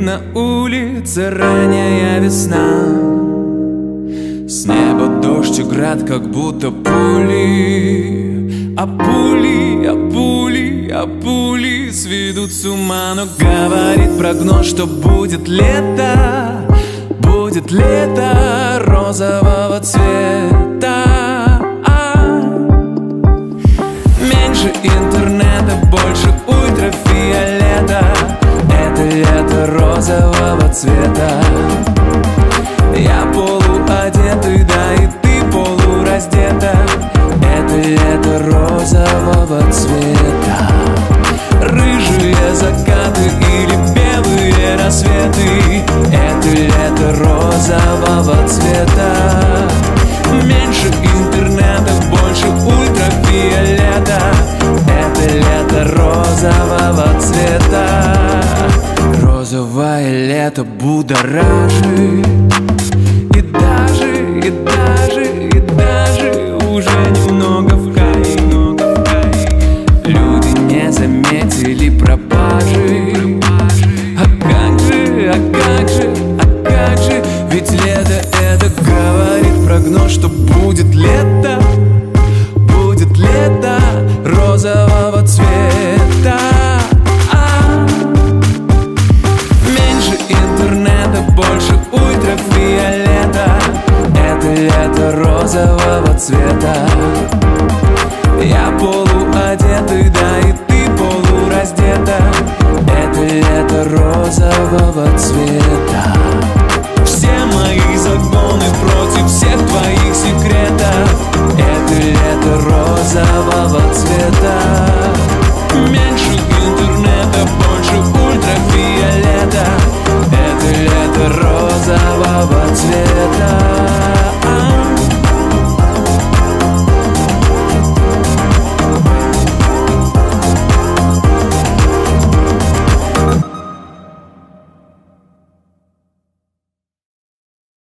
на улице ранняя весна. С неба дождь и град, как будто пули. А пули сведут с ума. Но говорит прогноз, что будет лето. Будет лето розового цвета. Меньше интернета, больше ультрафиолета. Это лето розового цвета. Я полуодетый, да и ты полураздета. Это лето розового цвета. Рыжие закаты или белые рассветы. Это лето розового цвета. Меньше интернета, больше ультрафиолета. Это лето розового цвета. Розовое лето будоражит. И даже уже немного в кайф. Люди не заметили пропажи. А как же, ведь лето это говорит прогноз, что будет лето. Будет лето розового цвета. Меньше интернета, больше ультрафиолета. Это лето розового цвета. Я полуодетый, да и ты полураздета. Это лето розового цвета. Все мои законы против всех твоих секретов. Это лето розового цвета.